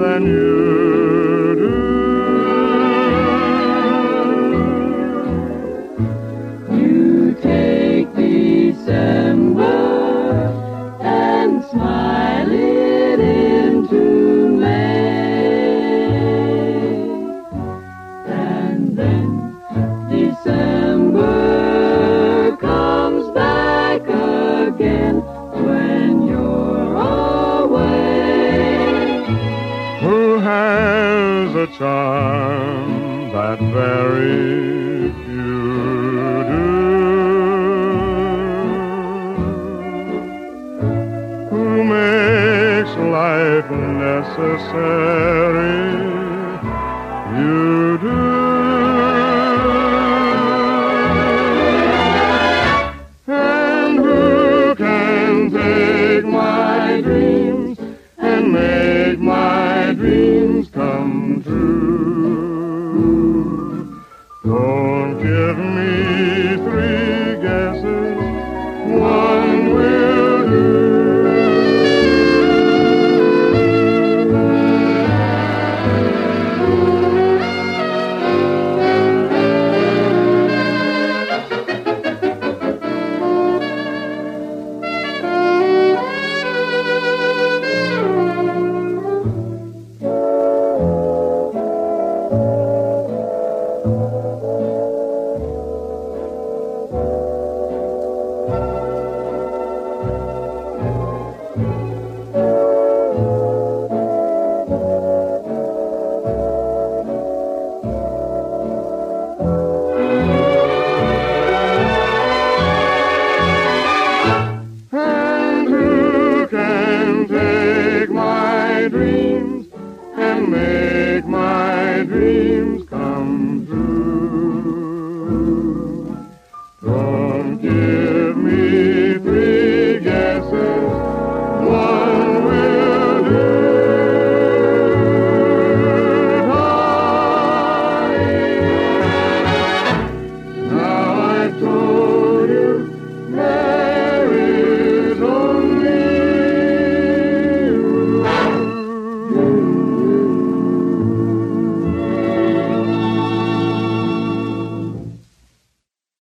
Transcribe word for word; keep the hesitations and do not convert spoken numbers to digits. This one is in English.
than you do. You take December and smile it into May, and then December comes back again when you're away. Who has a charm that very few do? Who makes life necessary? You do. And who can take my dreams and make my dreams come true?